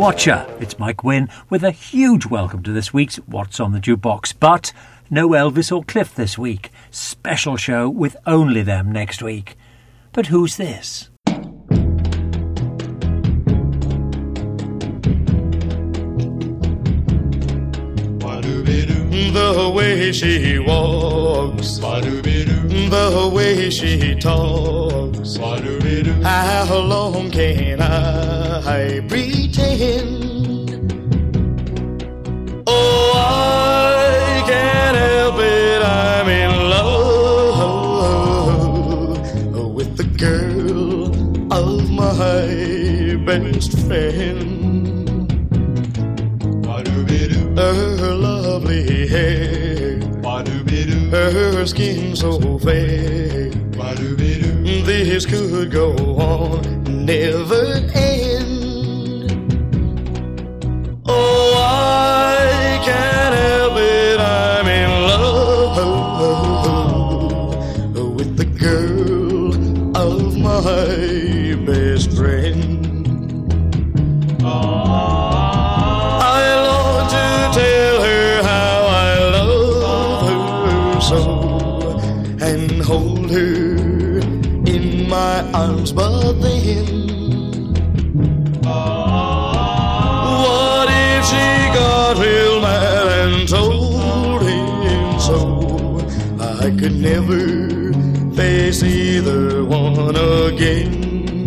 Watcher. It's Mike Wynne with a huge welcome to this week's What's on the Jukebox. But no Elvis or Cliff this week. Special show with only them next week. But who's this? The way she walks, the way she talks, how long can I pretend? Oh, I can't help it, I'm in love with the girl of my best friend. Her lovely hair, her skin so fair, this could go on, never end. Oh, I can't help it, I'm in love with the girl of my best friend. Tell her how I love her so, and hold her in my arms, but then what if she got real mad and told him so? I could never face either one again.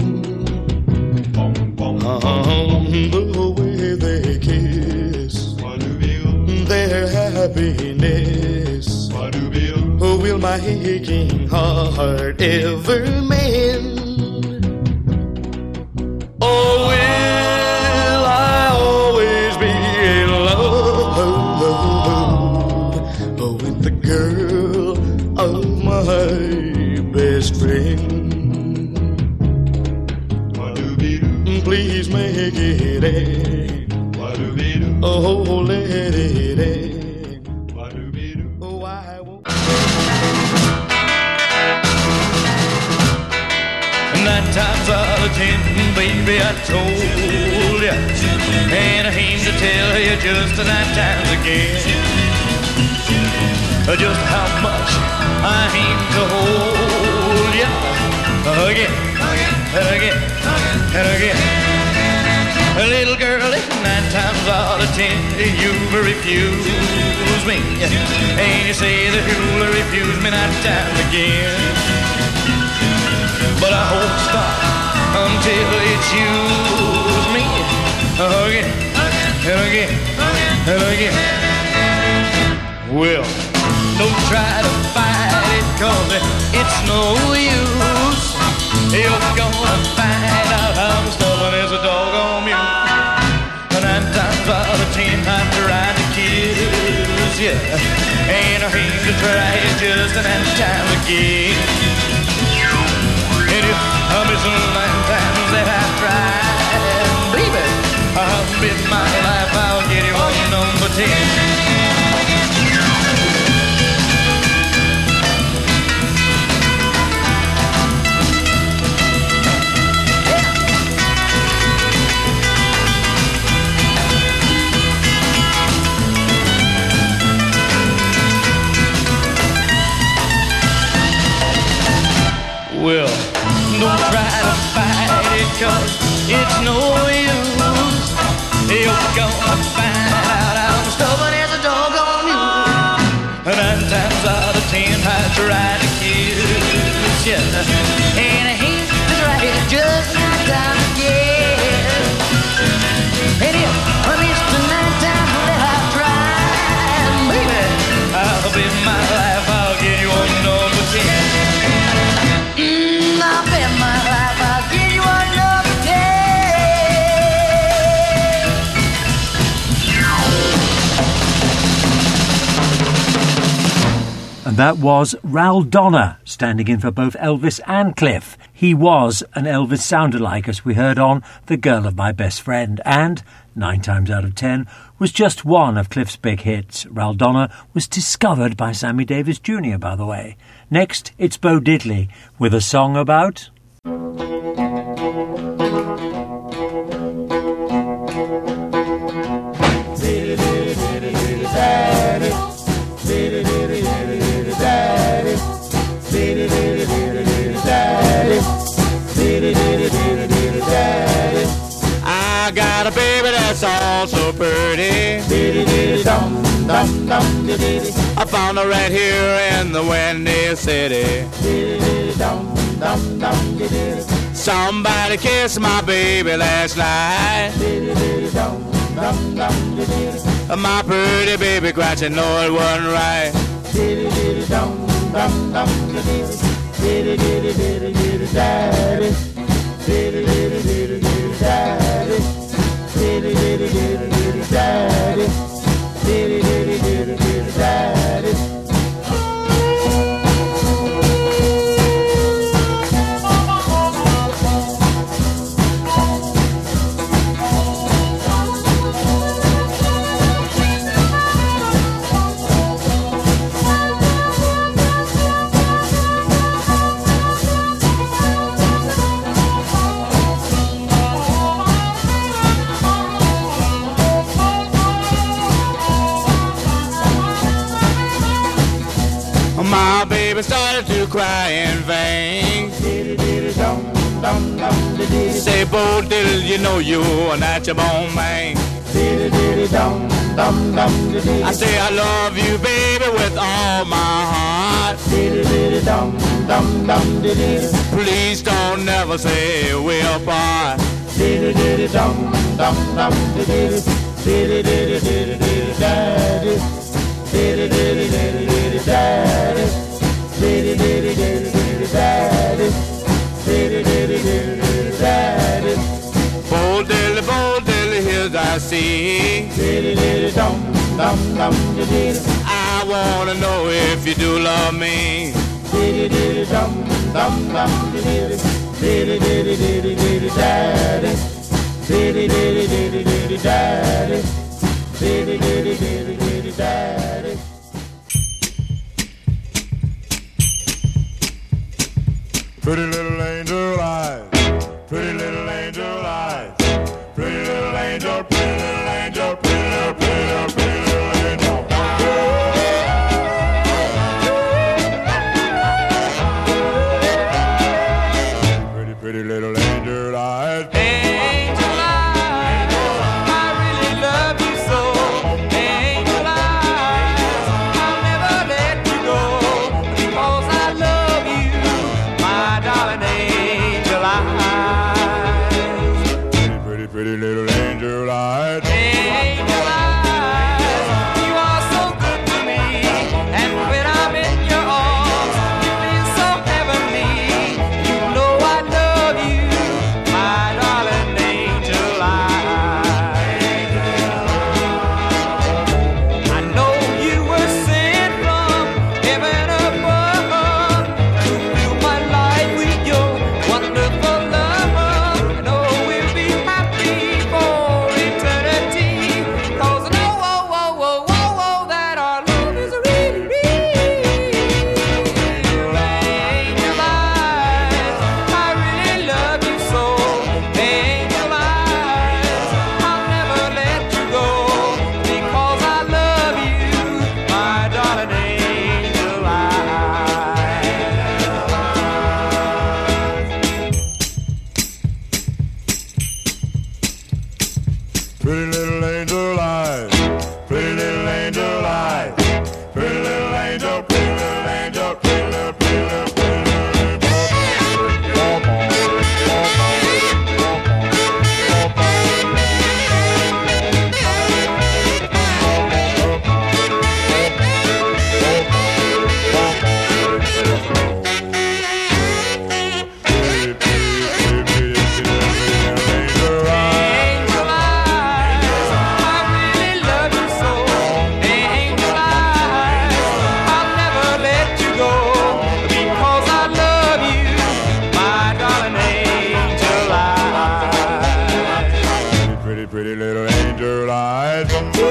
The way they kiss, their happiness, will my aching heart ever mend? Or will I always be in love with the girl of my best friend? Please make it end. Oh, let it end. Oh, I won't. 9 times out of 10, baby, I told ya, and I aim to tell you just 9 times again, just how much I aim to hold ya again, and again, and again. A little girl, 9 times out of 10, you'll refuse me, and you say that you'll refuse me 9 times again. But I won't stop until you choose me again, and again, and again. Well, don't try to fight it, 'cause it's no use. You're gonna find out I'm stubborn as a dog on mute. 9 times out of 10 I'm trying to kiss you, and I hate to try it just 9 times again. And if I miss 9 times that I try, baby, I'll bet my life I'll get you on number 10. Well, don't try to fight it, 'cause it's no use. You're gonna find out I'm stubborn as a dog on you. 9 times out of 10 I try to kiss you, and I hate to try it just 9 times again. And if I miss the 9 times that I tried, baby, I'll bet my life I'll get you on number 10. I bet my life I'll give you another 10. And that was Ral Donner, standing in for both Elvis and Cliff. He was an Elvis sound-alike, as we heard on The Girl of My Best Friend, and 9 times out of 10 was just one of Cliff's big hits. Ral Donner was discovered by Sammy Davis Jr., by the way. Next, it's Bo Diddley with a song about... that's all so pretty. I found her right here in the Windy City. Somebody kissed my baby last night. My pretty baby cried, you know it wasn't right. My baby started to cry in vain. Say, Bo Diddle, you know you're not your bone man. I say I love you, baby, with all my heart. Please don't never say we're apart. Bo diddly, here's I see. I wanna know if you do love me. Pretty little angel eyes, pretty little angel eyes, pretty little angel, pretty little angel, pretty little, pretty little, pretty little angel. Pretty, pretty little angel eyes. Angel eyes, I really love you so. Angel eyes, I'll never let you go because I love you. My darling angel eyes. Pretty, pretty, pretty little angel eyes. Angel eyes, you are so good to me. And when I'm in your arms, you feel so heavenly. You know I love you, my darling angel eyes. I know you were sent from heaven above to fill my life with your wonderful love. I know we'll be happy for eternity. 'Cause I know, that our love is really real. Angel eyes, I really love you so. Angel eyes, I'll never let you go because I love you, my darling angel eyes. Pretty little angel eyes, pretty little angel eyes, pretty little angel, pretty little angel, pretty little, pretty little, pretty little Angel eyes, I really love you so. Angel eyes, I'll never let you go because I love you, my darling angel eyes. Pretty, pretty little angel eyes.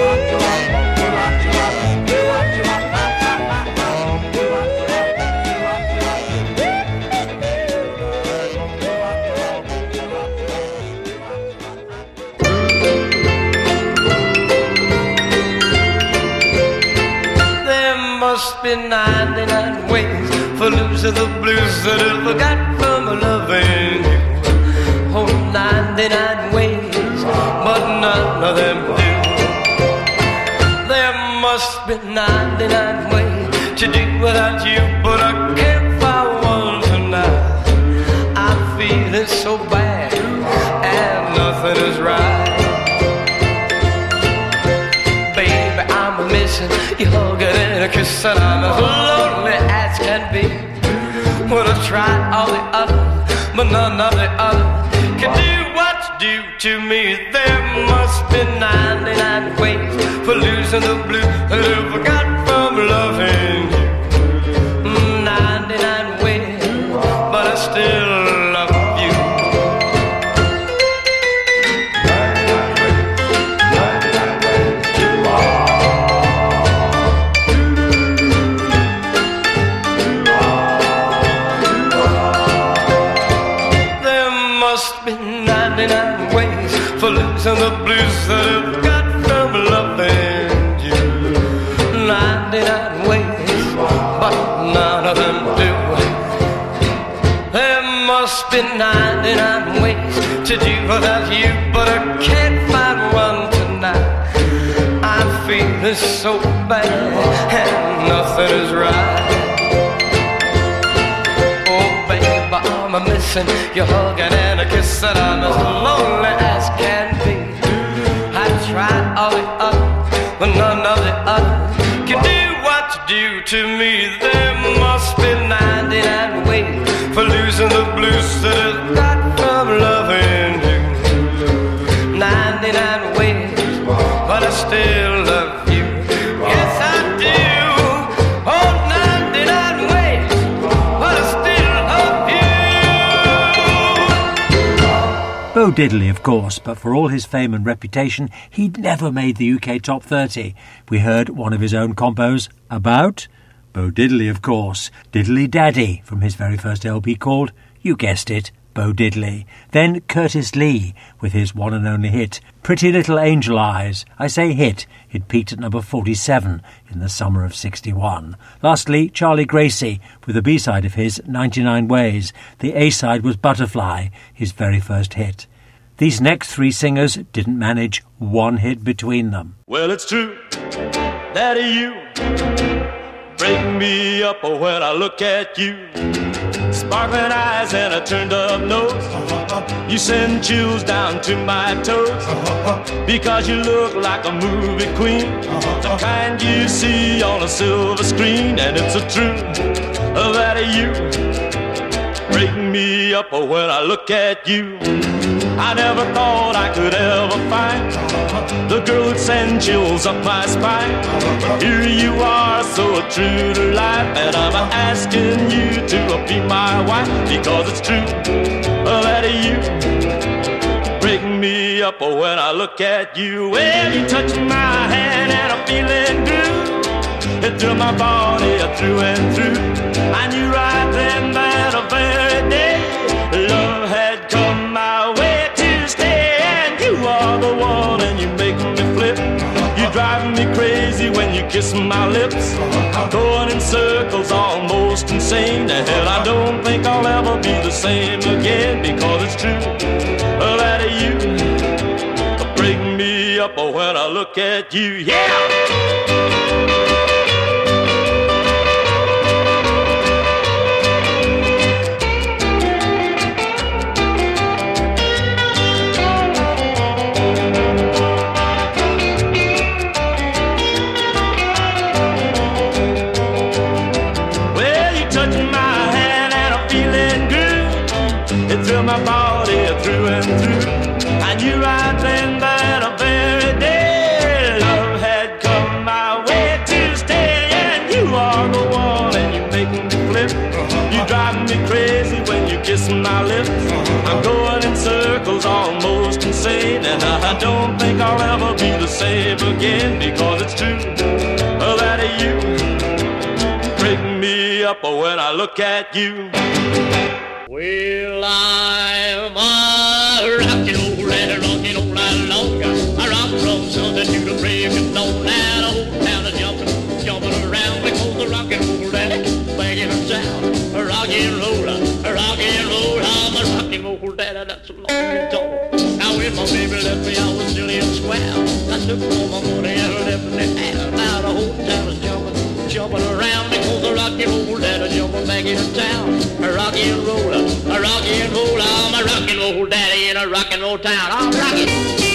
There must be 99 ways for losing the blues that I forgot from loving you. Oh, 99 ways but none of them do. There must be 99 ways to do without you, but I can't find one tonight. I'm feeling so bad and nothing is right. Baby, I'm missing your hugging and a kiss, and I'm as lonely as can be. Well, I tried all the others, but none of the others can do what you do to me. There must be 99 ways for losing the blues that I forgot from loving you. 99 ways, but I still love you. 99 ways you are. There must be 99 ways for losing the blues that I've got from loving you. 99 ways, but none of them do. There must be 99 ways to do without you, but I can't find one tonight. I'm feeling so bad and nothing is right. Oh baby, I'm missing your hugging and a kiss, and I'm as lonely as can be. I tried all the others, but none of the others can do what you do to me. There must be 99 ways for losing the blues that I've got from loving you. 99 ways, but I still love you. Yes, I do. Oh, 99 ways, but I still love you. Bo Diddley, of course, but for all his fame and reputation, he'd never made the UK Top 30. We heard one of his own compos about Bo Diddley, of course, Diddley Daddy, from his very first LP called, you guessed it, Bo Diddley. Then Curtis Lee with his one and only hit, Pretty Little Angel Eyes. I say hit, it peaked at number 47 in the summer of 61. Lastly, Charlie Gracie with a B-side of his, 99 Ways. The A-side was Butterfly, his very first hit. These next three singers didn't manage one hit between them. Well, it's true, Daddy, you break me up when I look at you. Sparkling eyes and a turned up nose, you send chills down to my toes, because you look like a movie queen, the kind you see on a silver screen. And it's a truth that you break me up when I look at you. I never thought I could ever find the girl who'd send chills up my spine. Here you are, so true to life, and I'm asking you to be my wife, because it's true that you break me up when I look at you. Well, you touch my hand and I'm feeling good, it through my body through and through. I knew right then that a very day love had come my way. You are the one and you make me flip. You drive me crazy when you kiss my lips. Going in circles, almost insane. And I don't think I'll ever be the same again, because it's true that you break me up when I look at you. Yeah! Through my body through and through. I knew right then that a very day love had come my way to stay. And you are the one and you make me flip. You drive me crazy when you kiss my lips. I'm going in circles, almost insane, and I don't think I'll ever be the same again, because it's true that you break me up when I look at you. Well, I'm a rockin' old lad, rockin' old lad long. I rock from Sunday to the break of dawn. That old town is jumping around, because the rockin' old lad banging a sound. Rock and roll, I'm a rockin' old lad, that's a long and tall. Now when my baby left me, I was silly and square. I took all my money and left me there. Now the whole town is jumping around because the rock and roll daddy jumping back into town. A rocky and roll, I'm a rock and roll daddy in a rock and roll town. I'm rocking.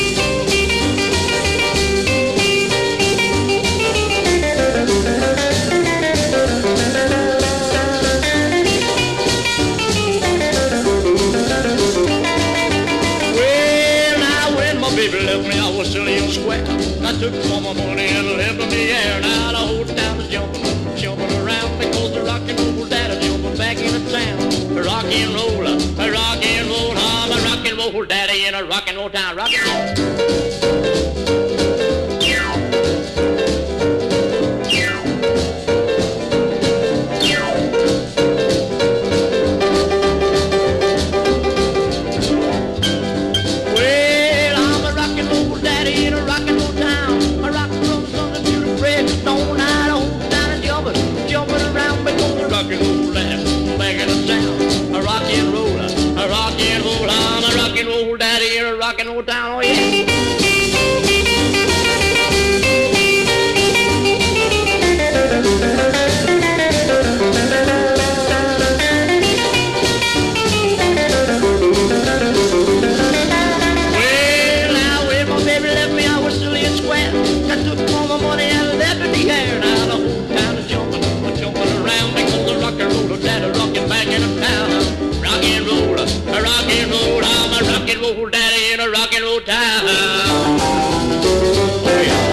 Baby left me, I was silly and square. I took all my money and left in the air. Now the whole town is jumping around because the rock and roll daddy jumping back into town. A rock and roll, I'm a rock and roll daddy in a rock and roll town. Rock and roll. Down, oh yeah. Well, now when my baby left me, I was silly and square. I took all my money and left in the air. Now the whole town is jumping around because the rock and roll daddy rocking back in the town. Rock and roll, I'm a rock and roll daddy in a rock and roll town. Oh yeah.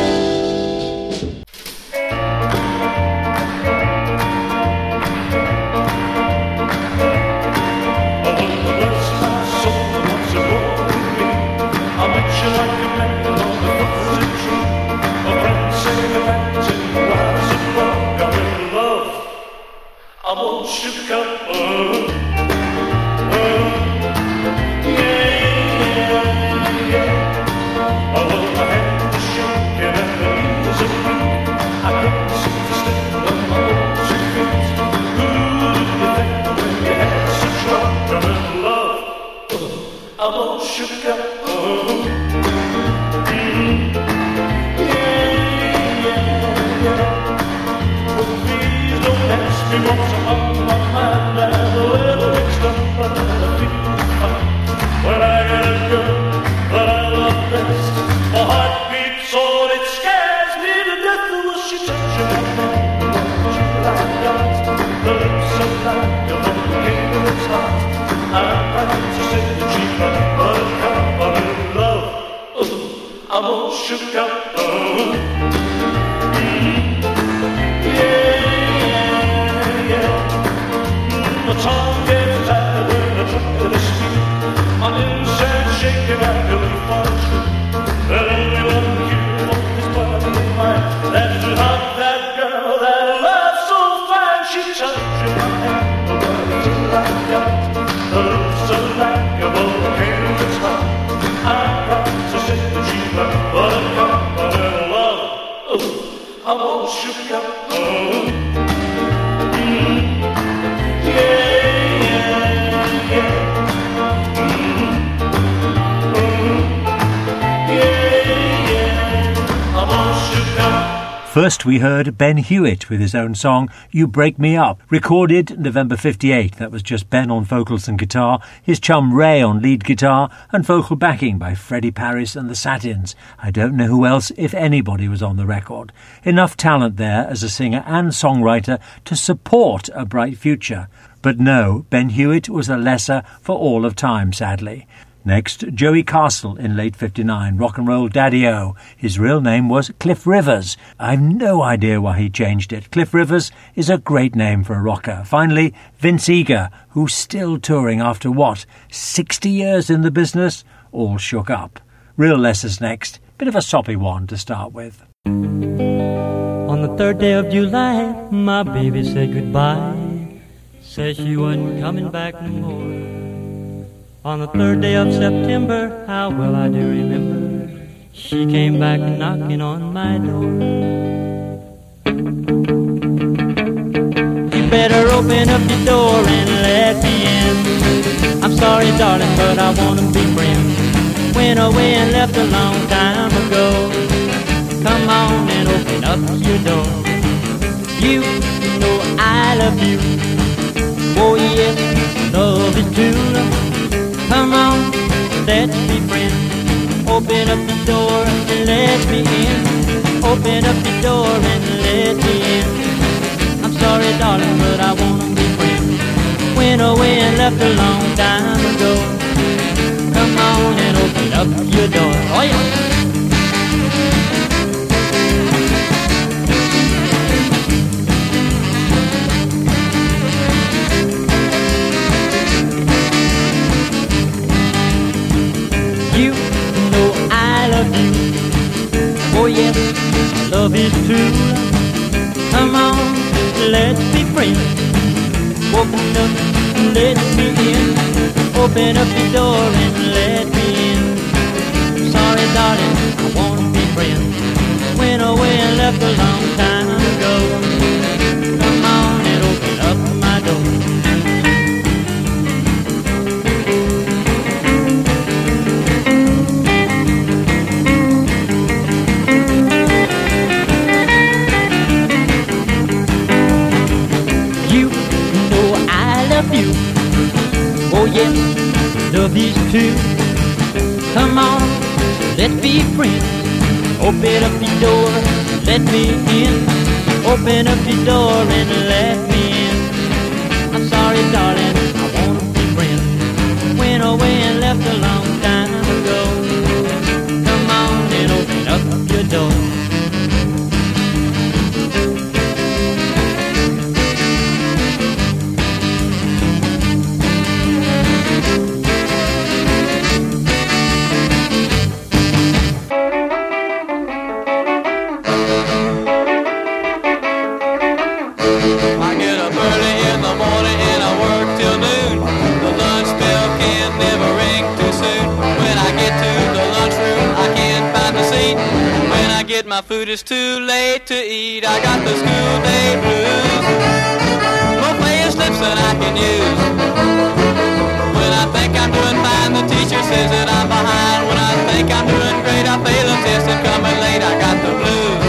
First we heard Ben Hewitt with his own song, You Break Me Up, recorded November 58. That was just Ben on vocals and guitar, his chum Ray on lead guitar, and vocal backing by Freddie Paris and the Satins. I don't know who else, if anybody, was on the record. Enough talent there as a singer and songwriter to support a bright future. But no, Ben Hewitt was a lesser for all of time, sadly. Next, Joey Castle in late 59, rock and roll daddy-o. His real name was Cliff Rivers. I've no idea why he changed it. Cliff Rivers is a great name for a rocker. Finally, Vince Eager, who's still touring after 60 years in the business? All shook up. Real lessons next. Bit of a soppy one to start with. On the 3rd day of July, my baby said goodbye. Said she wasn't coming back no more. On the 3rd day of September, how well I do remember, she came back knocking on my door. You better open up your door and let me in. I'm sorry, darling, but I want to be friends. went away and left a long time ago. Come on and open up your door. You know I love you. Oh yes, love is true. Come on, let's be friends. Open up the door and let me in. Open up the door and let me in. I'm sorry, darling, but I wanna be friends. Went away and left a long time ago. Come on and open up your door. Oh yeah. You know I love you. Oh yes, love is true. Come on, let's be friends. Open up, let me in. Open up the door and let me in. Sorry, darling, I wanna be friends. Went away and left a long time ago. Come on and open up my door. You. Oh yes, love is true. Come on, let's be friends. Open up the door, let me in. Open up the door and let me in. I'm sorry, darling, I wanna be friends. Went away and left a long time ago. Come on and open up your door. My food is too late to eat. I got the school day blues. No player slips that I can use. When I think I'm doing fine, the teacher says that I'm behind. When I think I'm doing great, I fail a test and coming late. I got the blues.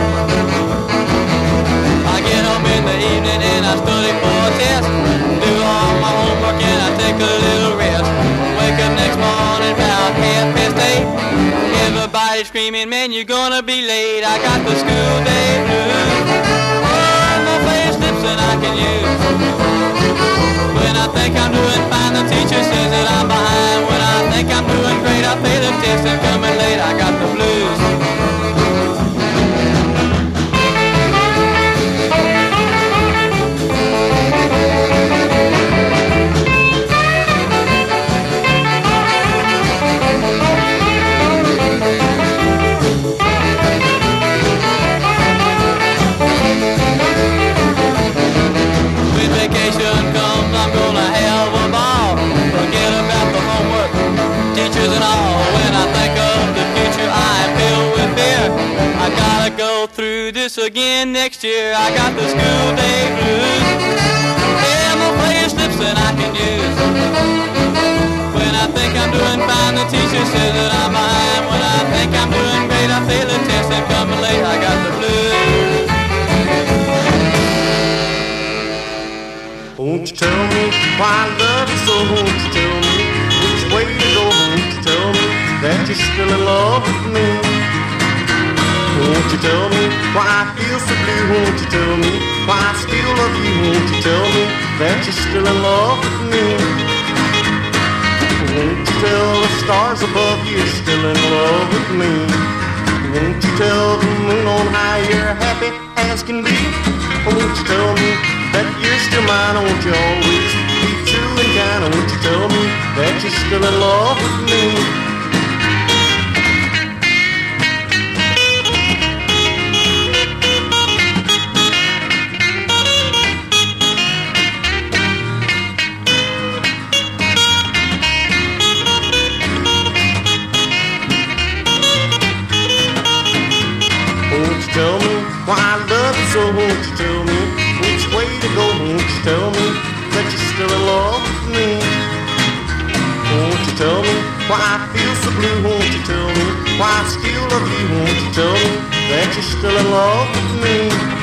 I get home in the evening and I study for a test. Do all my homework and I take a little rest. Wake up next morning about 8:30. Everybody screaming, man, you're gonna be late. I got the school day blues. Oh, no player slips that I can use. When I think I'm doing fine, the teacher says that I'm behind. When I think I'm doing great, I fail the test and coming late. I got the blues. Through this again next year. I got the school day blues. Yeah, my player slips that I can use. When I think I'm doing fine, the teacher says that I'm behind. When I think I'm doing great, I fail a test and coming late. I got the blues. Won't you tell me why I love you so? Won't you tell me which way to go? Won't you tell me that you're still in love with me? Won't you tell me why I feel so blue? Won't you tell me why I still love you? Won't you tell me that you're still in love with me? Won't you tell the stars above you you're still in love with me? Won't you tell the moon on high you're happy as can be? Won't you tell me that you're still mine? Won't you always be true and kind? Won't you tell me that you're still in love with me? Tell me why I love you so. Won't you tell me which way to go? Won't you tell me that you're still in love with me? Won't you tell me why I feel so blue, won't you tell me why I still love you? Won't you tell me that you're still in love with me?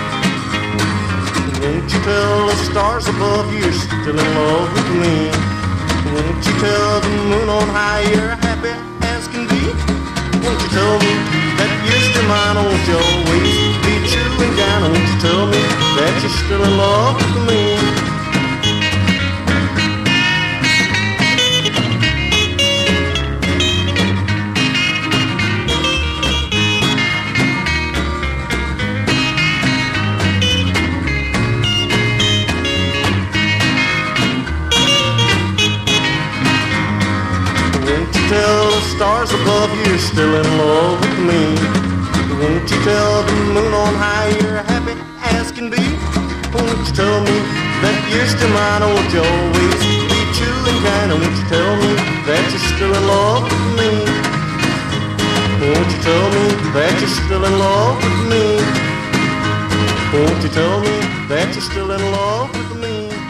Won't you tell the stars above you you're still in love with me? Won't you tell the moon on high you're happy as can be? Won't you tell me that you're still mine? Won't you always be true and kind? Won't you tell me that you're still in love with me? Tell the stars above you you're still in love with me. Won't you tell the moon on high you're happy as can be? Won't you tell me that you're still mine? Won't you always be true and kind? Won't you tell me that you're still in love with me? Won't you tell me that you're still in love with me? Won't you tell me that you're still in love with me?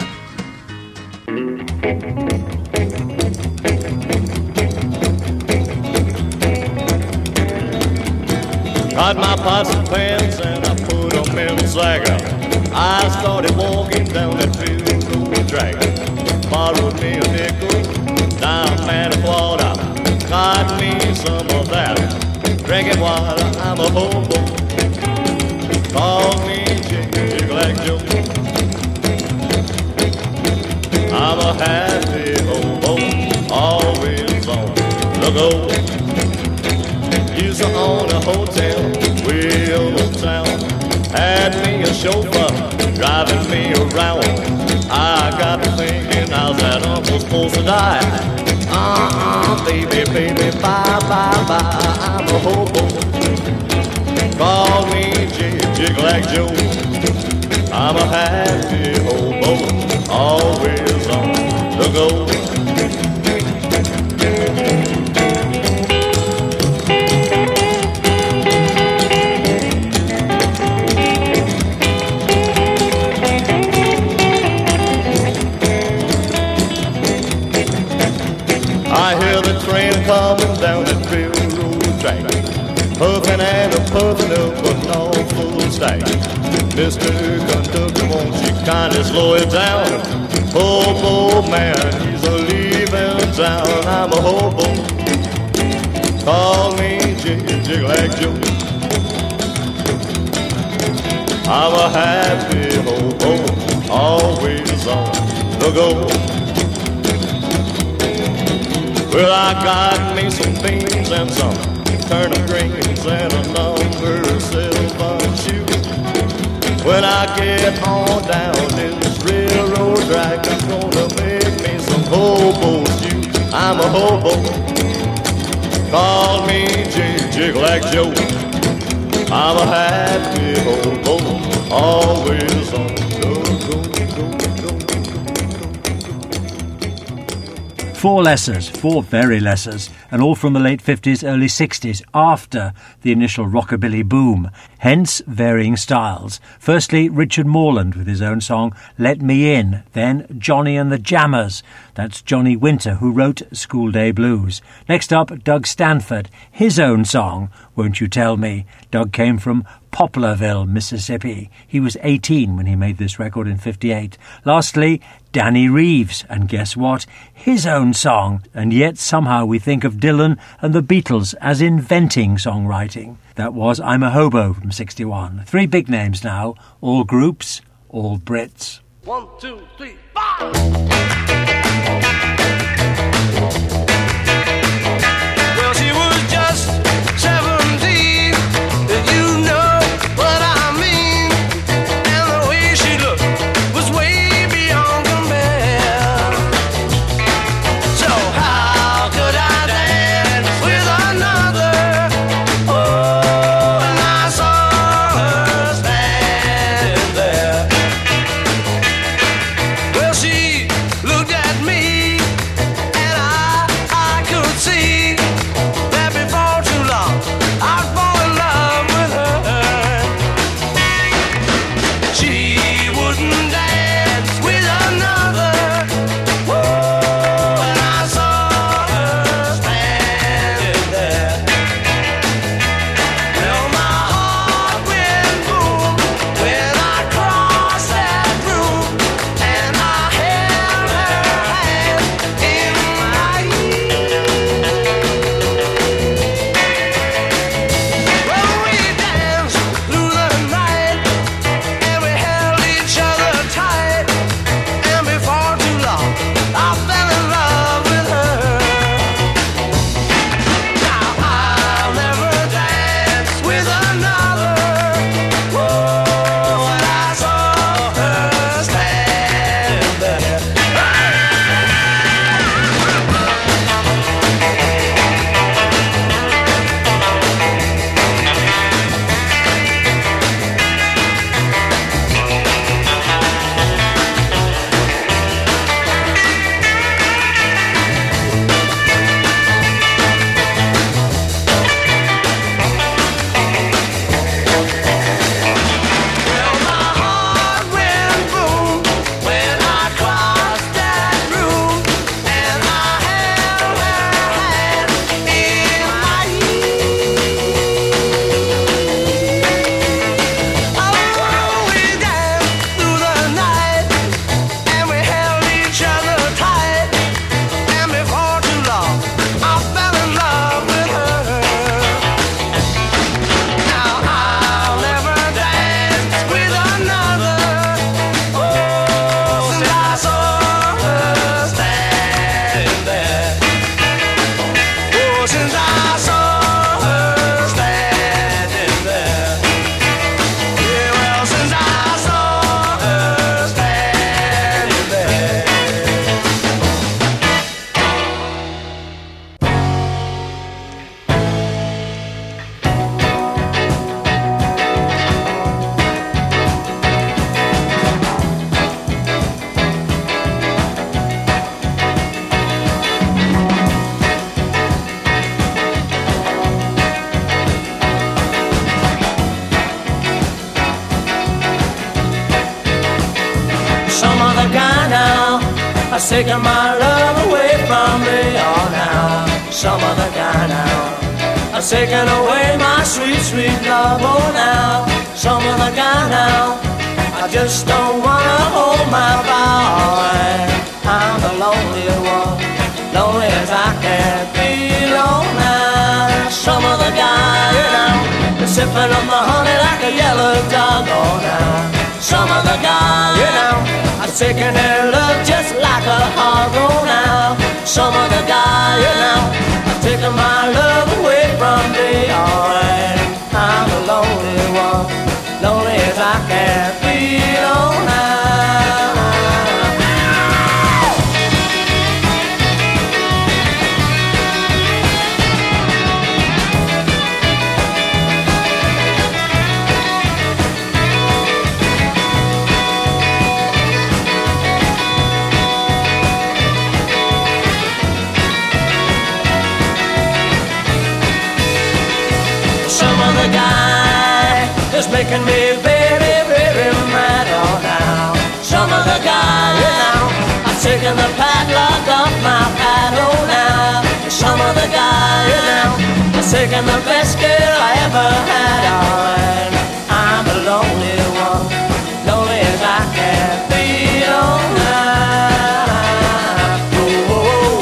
Got my pots and pans and I put them in the sack. I started walking down that railroad track. Borrowed me a nickel, dime and a quarter. Got me some of that. Drinking water, I'm a hobo. Call me Jig-a-Lag Joe. I'm a happy hobo, always on the go. Used to own a hotel way uptown. Had me a chauffeur driving me around. I got to thinking, how's that uncle supposed to die? Baby, baby, bye, bye, bye. I'm a hobo. Call me Jig-a-Lag Joe. I'm a happy hobo, always on the go. I hear the train coming down that railroad track, puffing and a puffing up an awful stack. Mr. Conductor, won't you kindly slow it down? Hobo man, he's a leaving town. I'm a hobo. Call me Jig-a-Lag Joe. I'm a happy hobo, always on the go. Well, I got me some beans and some turnip greens and a number of silver shoes. When I get on down this railroad track, I'm gonna make me some hobo stew. I'm a hobo. Call me Jig-a-Lag Joe. I'm a happy hobo, always on the go. Four lessers, four very lessers, and all from the late 50s, early 60s, after the initial rockabilly boom, hence varying styles. Firstly, Richard Morland with his own song, Let Me In, then Johnny and the Jammers, that's Johnny Winter, who wrote School Day Blues. Next up, Doug Stanford, his own song, Won't You Tell Me. Doug came from Poplarville, Mississippi. He was 18 when he made this record in 58. Lastly, Danny Reeves, and guess what? His own song, and yet somehow we think of Dylan and the Beatles as inventing songwriting. That was I'm a Hobo from 61. Three big names now, all groups, all Brits. 1, 2, 3, 4. Well, she was just 17, you know what I mean. And the way she looked was way beyond compare. So how could I dance with another? Oh, and I saw her standing there. Well, she looked at I've taken my love away from me. Oh, now, some other guy now. I've taken away my sweet, sweet love. Oh, now, some other guy now. I just don't wanna hold my boy. I'm the lonely one, lonely as I can be. Oh, now, some other guy, you know, been sipping on the honey like a yellow dog. Oh, now, some other guy, you know, I've taken their love just like a hog. Oh, now, some other guy, you know, I've taken my love away from me. Oh, and I'm the lonely one, lonely as I can be. Oh, now. The guy is making me very, very mad. Oh, now, some other guy, you know, I've taken the padlock off my pad. Oh, now, some other guy, you know, I've taken the best girl I ever had. Oh, and I'm the lonely one, lonely as I can be. Oh, now, oh, oh, oh.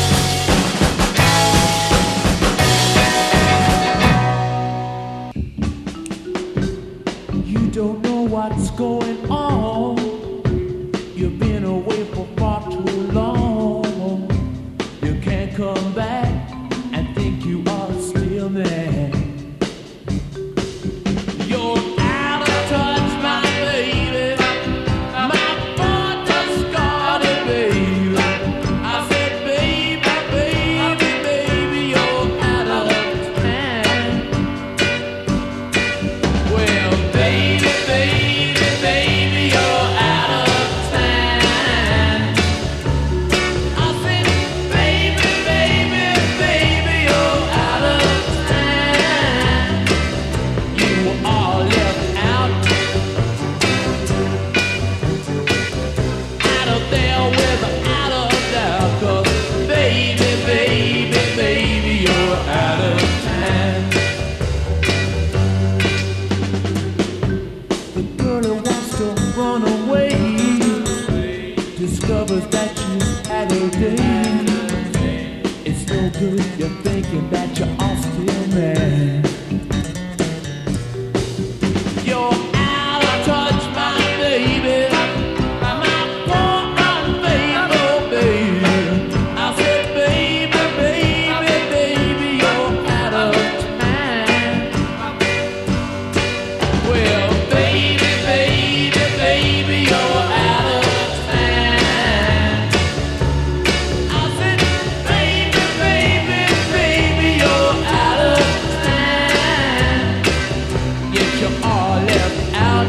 Don't know what's going on. You've been away for far too long. You can't come back and think you are still there. You're out of touch, my baby. My phone just started, baby. I said, baby, baby, baby, you're out of time. Well, baby, baby, baby, you're out of time. I said, baby, baby, baby, you're out of time. You are left out of there without a doubt. 'Cause baby, baby, baby, you're out of time. The girl who wants to run away discovers that you had a day. It's no good you're thinking that you're all still mad. You're out of touch, my baby. My poor unfaithful baby. I said, baby, baby, baby, you're out of time. Well, baby, baby, baby, you're out of time. I said, baby, baby, baby, you're out of time. Yes, you are left out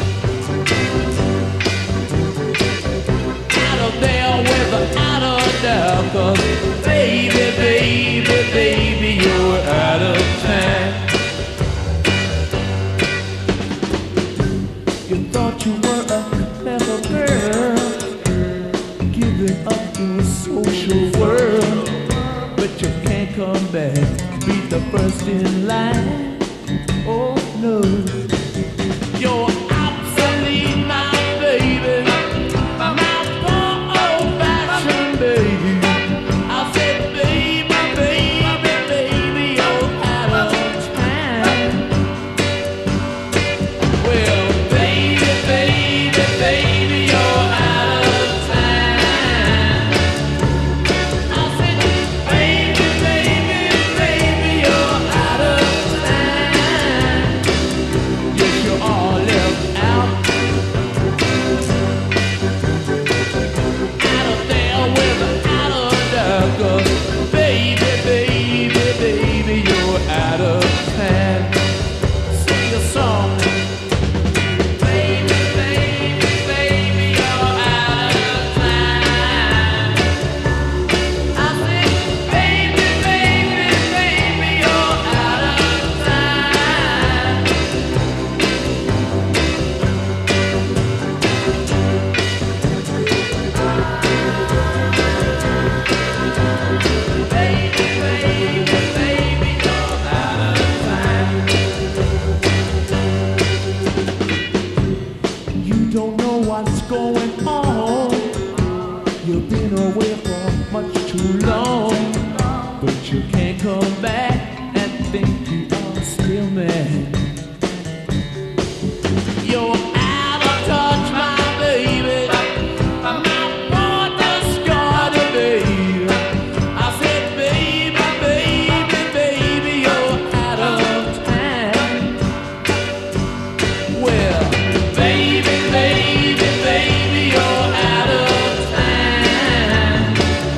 of there without a doubt. 'Cause baby, baby, baby, you're out of time. You thought you were a clever girl, giving up in a social world, but you can't come back, be the first in line. Oh no, you're obsolete, my baby, my poor old-fashioned baby. I said, baby, baby, baby, you're out of time. Well, baby, baby, baby, you're out of time. I said, baby, baby, baby, you're out of time. you've been away for much too long, but you can't come back and think you are still mad. You're out of touch, my baby. My border scarred, baby. I said, baby, baby, baby, you're out of time. Well, baby, baby, baby, you're out of time.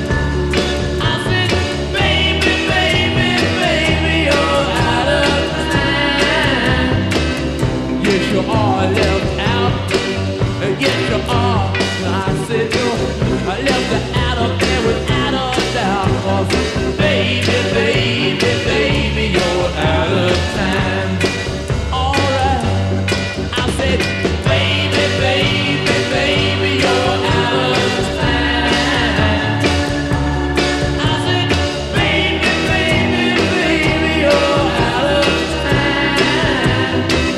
I said, baby, baby, baby, you're out of time. Yes, you are left out. Yes, you are. I said, no, I left the out of there without a doubt. 'Cause baby, baby, baby, you're out of time. Alright. I said, baby, baby, baby, you're out of time. I said, baby, baby, baby, you're out of time.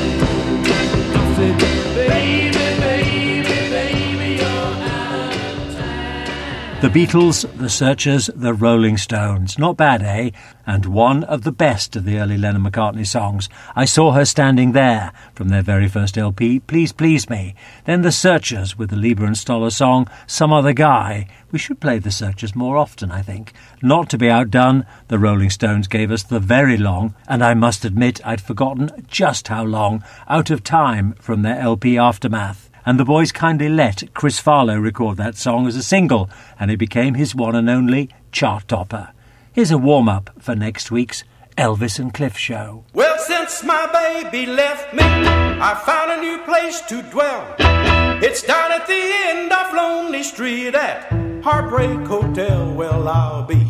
I said, baby, baby, baby, you're out of time. The Beatles, The Searchers, The Rolling Stones. Not bad, eh? And one of the best of the early Lennon-McCartney songs. I Saw Her Standing There, from their very first LP, Please Please Me. Then The Searchers with the Lieber and Stoller song, Some Other Guy. We should play The Searchers more often, I think. Not to be outdone, the Rolling Stones gave us the very long, and I must admit I'd forgotten just how long, Out of Time from their LP Aftermath. And the boys kindly let Chris Farlow record that song as a single, and it became his one and only chart topper. Here's a warm-up for next week's Elvis and Cliff show. Well, since my baby left me, I found a new place to dwell. It's down at the end of Lonely Street at Heartbreak Hotel. Well, I'll be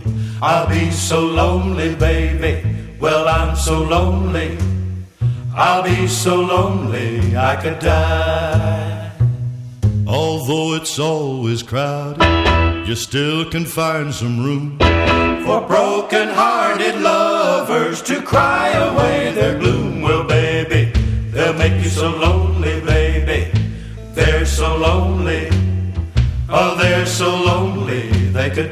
so lonely, baby. Well, I'm so lonely. I'll be so lonely I could die. Although it's always crowded, you still can find some room For broken-hearted lovers to cry away their gloom. Well, baby, they'll make you so lonely, baby. They're so lonely. Oh, they're so lonely they could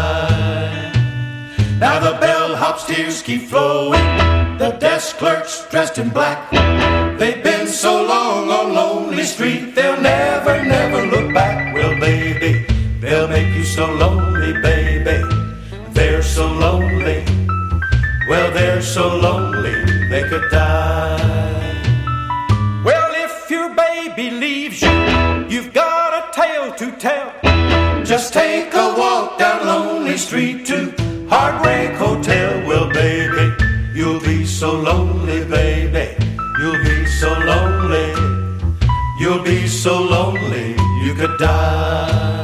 die. Now the bellhop's tears keep flowing. The desk clerks dressed in black. They've been so long on Lonely Street, they'll never, never look back. Well, baby, they'll make you so lonely, baby. They're so lonely. Well, they're so lonely they could die. Well, if your baby leaves you, you've got a tale to tell. Just take a walk down Lonely Street to Heartbreak Hotel. Well, baby, you'll be so lonely, baby. You'll be so lonely. You'll be so lonely you could die.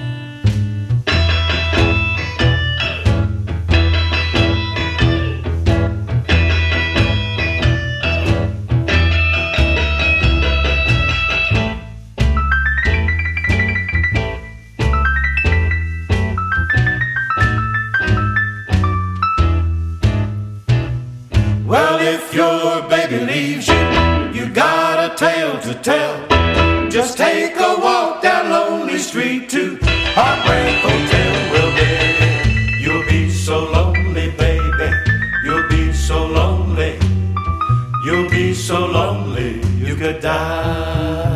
Well, if your baby leaves you, you got a tale to tell. Just take a walk down Lonely Street to Heartbreak Hotel. Well, baby, you'll be so lonely, baby. You'll be so lonely. You'll be so lonely you could die.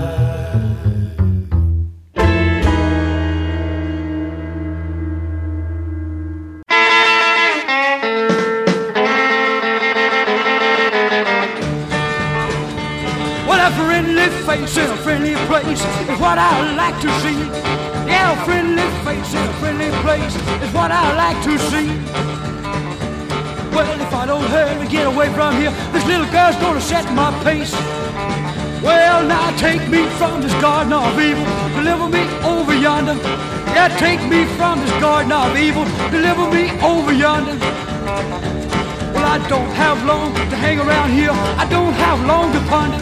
Face in a friendly place is what I like to see. Yeah, a friendly face in a friendly place is what I like to see. Well, if I don't hurry to get away from here, this little girl's gonna set my pace. Well, now take me from this garden of evil, deliver me over yonder. Yeah, take me from this garden of evil, deliver me over yonder. Well, I don't have long to hang around here, I don't have long to ponder.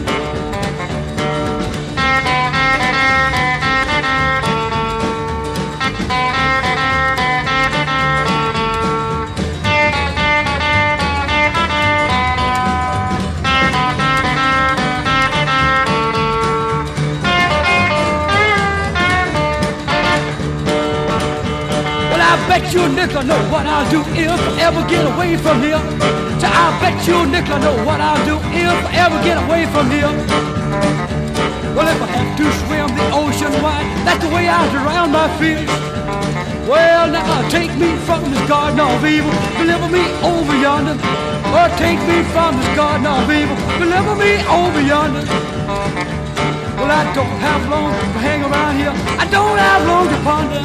I bet you a nickel I know what I'll do if I ever get away from here. So I bet you a nickel I know what I'll do if I ever get away from here. Well, if I have to swim the ocean wide, that's the way I drown my fears. Well, now take me from this garden of evil, deliver me over yonder. Or take me from this garden of evil, deliver me over yonder. Well, I don't have long to hang around here, I don't have long to ponder.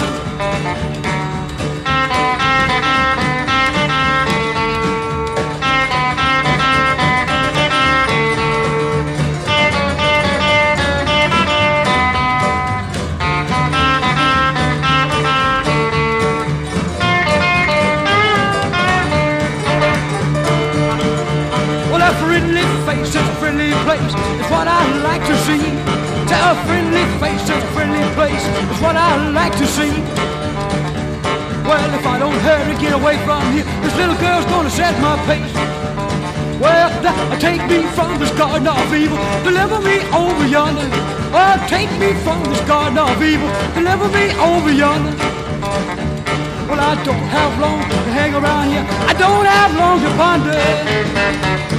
Face is a friendly place, it's what I like to see. A friendly face is a friendly place, it's what I like to see. Well, if I don't hurry, get away from here, this little girl's gonna set my pace. Well, take me from this garden of evil, deliver me over yonder. Oh, take me from this garden of evil, deliver me over yonder. Well, I don't have long to hang around here, I don't have long to ponder.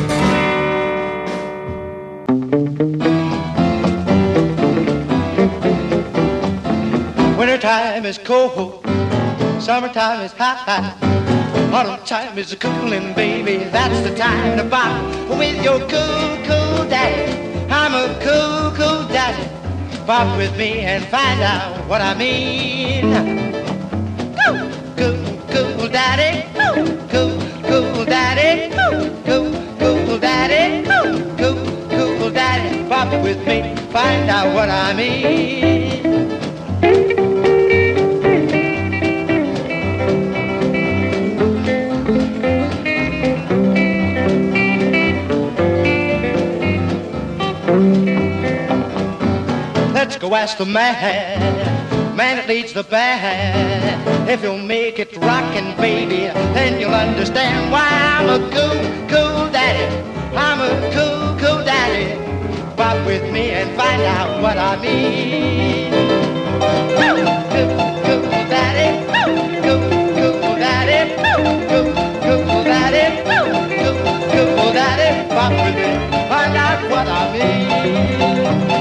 Wintertime is cold, summertime is hot, autumn time is cooling, baby, that's the time to bop with your cool, cool daddy. I'm a cool, cool daddy. Bop with me and find out what I mean. Cool, cool, cool daddy. Cool, cool daddy. Cool, cool daddy. Cool, cool daddy. Bop with me, find out what I mean. Let's go ask the man that leads the band. If you'll make it rockin', baby, then you'll understand why I'm a cool, cool daddy. I'm a cool, cool daddy. Bop with me and find out what I mean. Cool, cool, cool daddy. Cool, cool daddy. Cool, cool daddy. Cool, cool daddy. Bop with me, find out what I mean.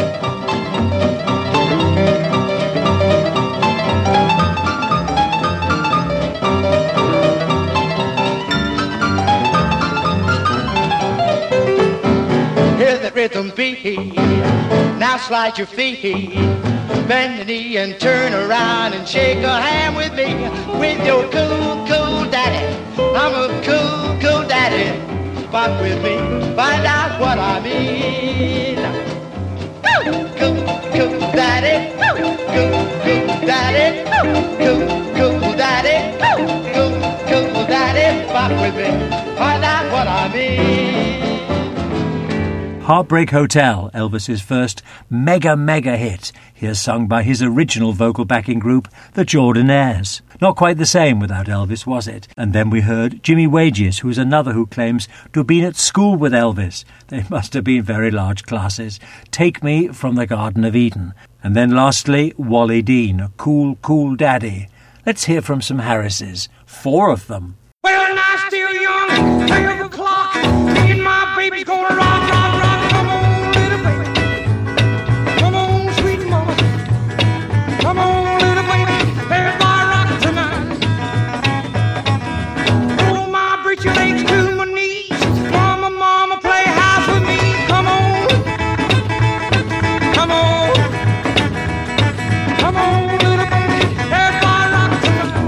Hear that rhythm beat, now slide your feet, bend the knee and turn around and shake a hand with me, with your cool, cool daddy. I'm a cool, cool daddy. Bop with me, find out what I mean. Cool, cool, cool daddy. Cool, cool daddy. Cool, cool daddy. Cool, cool daddy. Bop with me, find out what I mean. Heartbreak Hotel, Elvis's first mega hit, here sung by his original vocal backing group, the Jordanaires. Not quite the same without Elvis, was it? And then we heard Jimmy Wages, who is another who claims to have been at school with Elvis. They must have been very large classes. Take Me from the Garden of Eden. And then lastly, Wally Dean, Cool, Cool Daddy. Let's hear from some Harrises, 4 of them. Well, and I'm still young, 12 o'clock, me and my baby's gonna rock, rock, rock. Come on, little baby. Come on, sweet mama. Come on, little baby. There's my rock tonight. Roll my britches legs to my knees. Mama, mama, play house with me. Come on. Come on. Come on, little baby. There's my rock tonight.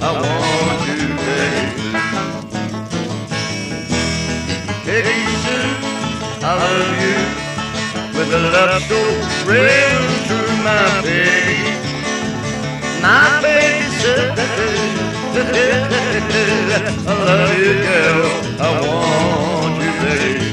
I want you, baby. Peggy Sue, I love you with a love so real through my Peggy. My Peggy Sue, I love you, girl. I want you, baby.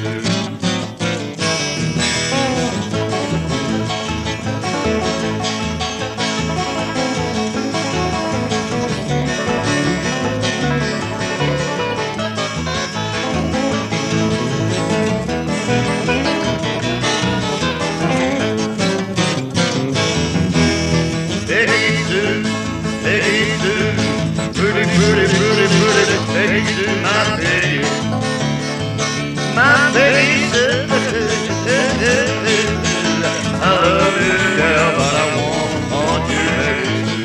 Peggy Sue, my Peggy, I love you, girl, but I want you, Peggy Sue.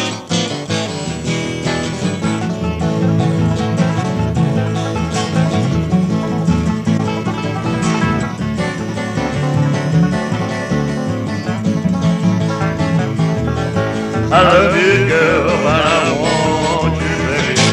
I love you, girl, but I want you, Peggy Sue.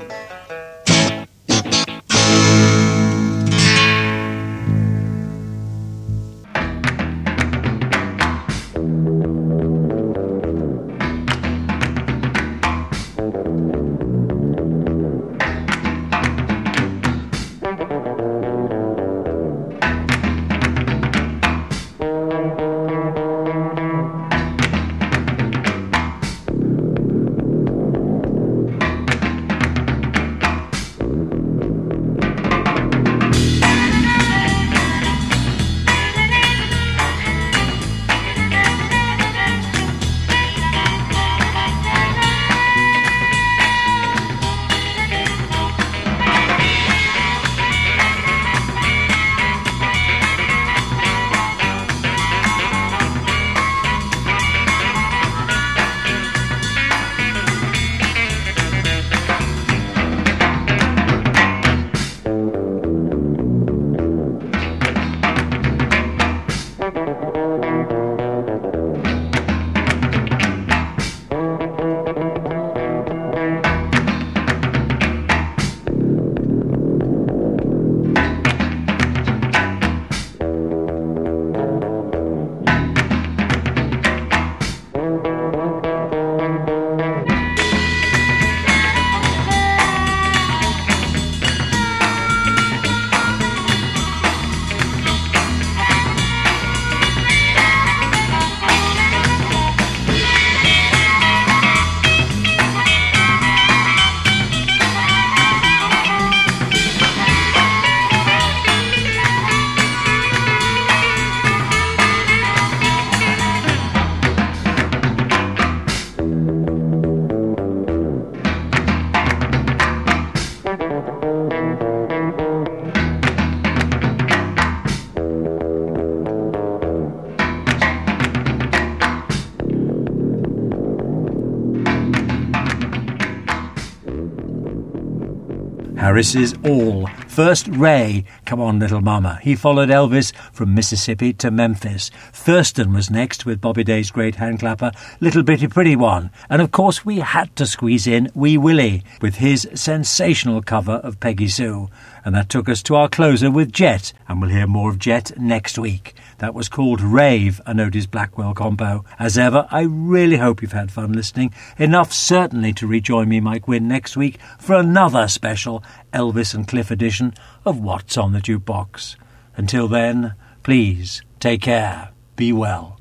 Harris's All. First Ray, Come On Little Mama. He followed Elvis from Mississippi to Memphis. Thurston was next with Bobby Day's great handclapper, Little Bitty Pretty One. And of course we had to squeeze in Wee Willie with his sensational cover of Peggy Sue. And that took us to our closer with Jet, and we'll hear more of Jet next week. That was called Rave, a Otis Blackwell compo. As ever, I really hope you've had fun listening. Enough certainly to rejoin me, Mike Wynn, next week for another special Elvis and Cliff edition of What's on the Jukebox. Until then, please take care, be well.